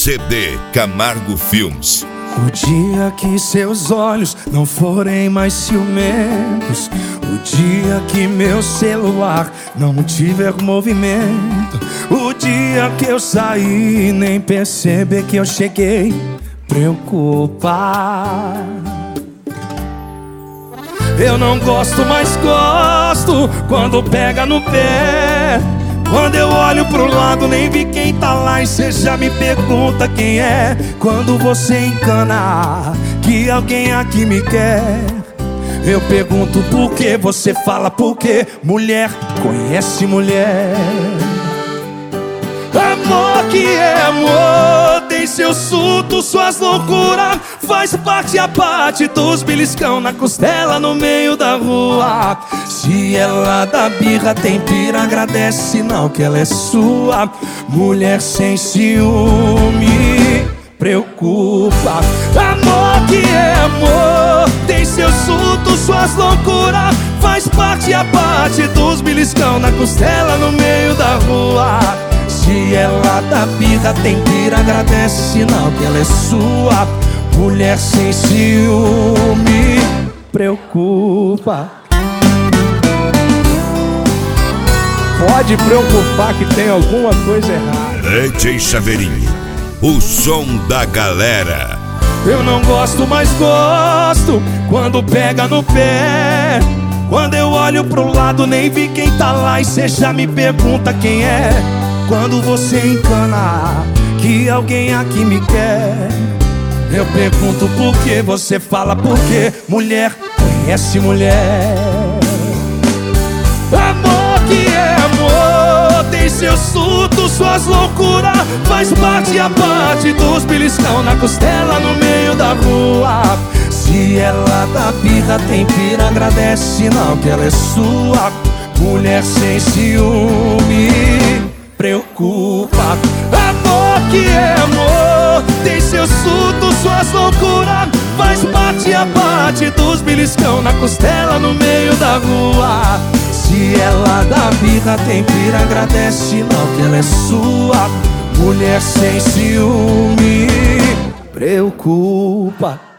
CD Camargo Filmes. O dia que seus olhos não forem mais ciumentos, o dia que meu celular não tiver movimento, o dia que eu sair e nem perceber que eu cheguei, preocupa. Eu não gosto, mas gosto quando pega no pé. Quando eu olho pro lado nem vi quem tá lá e cê já me pergunta quem é. Quando você encana que alguém aqui me quer, eu pergunto por quê, você fala por quê. Mulher conhece mulher. Amor que é amor, tem seus surtos, suas loucuras, faz parte a parte dos beliscão na costela no meio da rua. Se ela dá birra, tem pira, agradece sinal que ela é sua. Mulher sem ciúme, preocupa. Amor que é amor, tem seus surtos, suas loucuras, faz parte a parte dos beliscão na costela no meio da rua. Se ela dá birra, tem pira, agradece sinal que ela é sua. Mulher sem ciúme, preocupa. Pode preocupar que tem alguma coisa errada. DJ Chaveirinho, o som da galera. Eu não gosto, mas gosto quando pega no pé. Quando eu olho pro lado nem vi quem tá lá e cê já me pergunta quem é. Quando você encana que alguém aqui me quer, eu pergunto por quê, você fala por quê. Mulher conhece mulher. Amor que é amor, tem seus surtos, suas loucuras, faz parte a parte dos beliscão na costela no meio da rua. Se ela dá birra, tem pira, agradece sinal que ela é sua. Mulher sem ciúme, preocupa. Amor que é amor, tem seus surtos, suas loucuras, faz parte a parte dos beliscão na costela no meio da rua. Se ela dá birra, tem pira, agradece sinal que ela é sua. Mulher sem ciúme, preocupa.